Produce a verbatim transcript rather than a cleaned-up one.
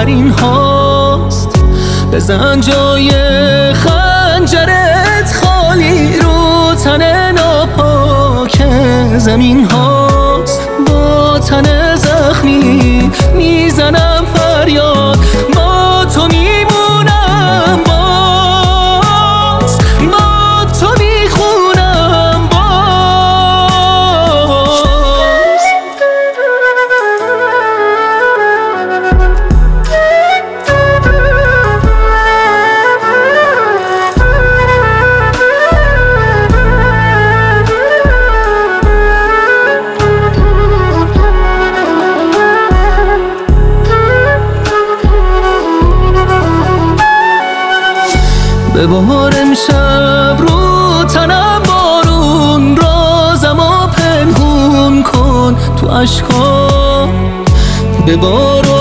آخرین هاست. بزن جای خنجرت خالی رو تن ناپاک زمین هاست. با تن زخمی میزنم فریاد، با تو میمونم، باز با تو میخونم باز. ببار امشب رو تنم بارون، رازمو پنهون کن تو اشکام. ببار